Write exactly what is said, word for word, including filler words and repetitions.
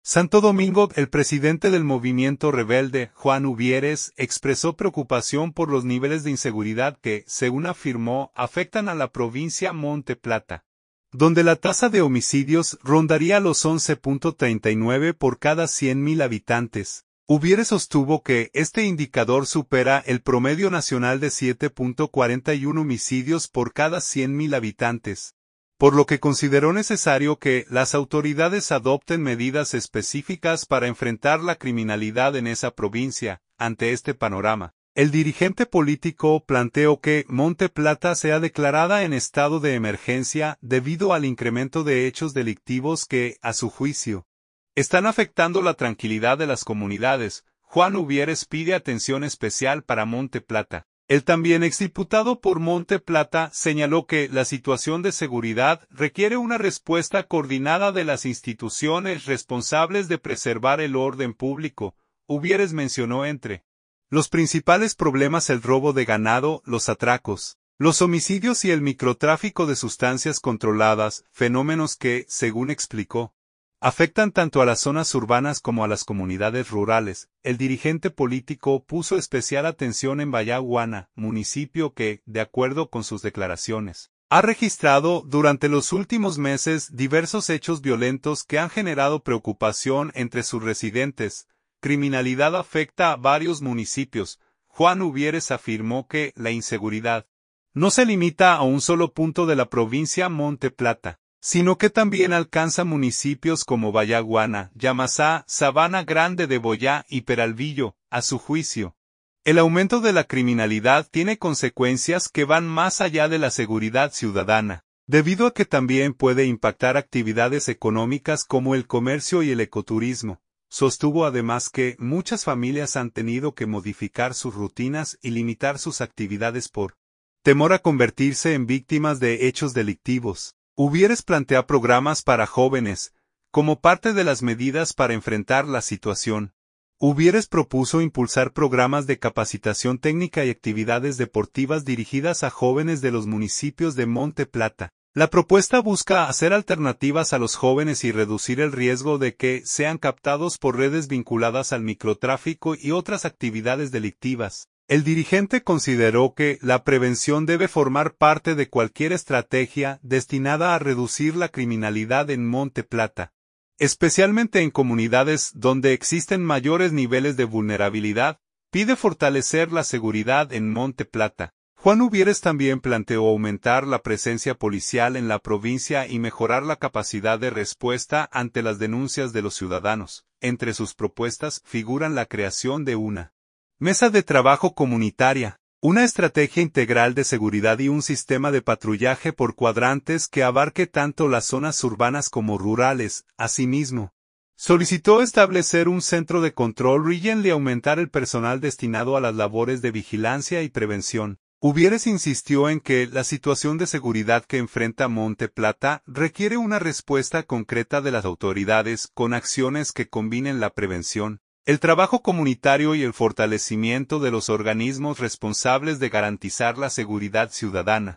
Santo Domingo, el presidente del movimiento rebelde, Juan Uvieres, expresó preocupación por los niveles de inseguridad que, según afirmó, afectan a la provincia Monte Plata, donde la tasa de homicidios rondaría los once punto treinta y nueve por cada cien mil habitantes. Uvieres sostuvo que este indicador supera el promedio nacional de siete punto cuarenta y uno homicidios por cada cien mil habitantes, por lo que consideró necesario que las autoridades adopten medidas específicas para enfrentar la criminalidad en esa provincia. Ante este panorama, el dirigente político planteó que Monte Plata sea declarada en estado de emergencia debido al incremento de hechos delictivos que, a su juicio, están afectando la tranquilidad de las comunidades. Juan Uvieres pide atención especial para Monte Plata. El también exdiputado por Monte Plata señaló que la situación de seguridad requiere una respuesta coordinada de las instituciones responsables de preservar el orden público. Uvieres mencionó entre los principales problemas el robo de ganado, los atracos, los homicidios y el microtráfico de sustancias controladas, fenómenos que, según explicó, afectan tanto a las zonas urbanas como a las comunidades rurales. El dirigente político puso especial atención en Bayaguana, municipio que, de acuerdo con sus declaraciones, ha registrado durante los últimos meses diversos hechos violentos que han generado preocupación entre sus residentes. Criminalidad afecta a varios municipios. Juan Uvieres afirmó que la inseguridad no se limita a un solo punto de la provincia Monte Plata, sino que también alcanza municipios como Bayaguana, Yamasá, Sabana Grande de Boyá y Peralvillo. A su juicio, el aumento de la criminalidad tiene consecuencias que van más allá de la seguridad ciudadana, debido a que también puede impactar actividades económicas como el comercio y el ecoturismo. Sostuvo además que muchas familias han tenido que modificar sus rutinas y limitar sus actividades por temor a convertirse en víctimas de hechos delictivos. Uvieres plantea programas para jóvenes, como parte de las medidas para enfrentar la situación. Uvieres propuso impulsar programas de capacitación técnica y actividades deportivas dirigidas a jóvenes de los municipios de Monte Plata. La propuesta busca hacer alternativas a los jóvenes y reducir el riesgo de que sean captados por redes vinculadas al microtráfico y otras actividades delictivas. El dirigente consideró que la prevención debe formar parte de cualquier estrategia destinada a reducir la criminalidad en Monte Plata, especialmente en comunidades donde existen mayores niveles de vulnerabilidad. Pide fortalecer la seguridad en Monte Plata. Juan Uvieres también planteó aumentar la presencia policial en la provincia y mejorar la capacidad de respuesta ante las denuncias de los ciudadanos. Entre sus propuestas figuran la creación de una mesa de trabajo comunitaria, una estrategia integral de seguridad y un sistema de patrullaje por cuadrantes que abarque tanto las zonas urbanas como rurales. Asimismo, solicitó establecer un centro de control regional y aumentar el personal destinado a las labores de vigilancia y prevención. Uvieres insistió en que la situación de seguridad que enfrenta Monte Plata requiere una respuesta concreta de las autoridades con acciones que combinen la prevención, el trabajo comunitario y el fortalecimiento de los organismos responsables de garantizar la seguridad ciudadana.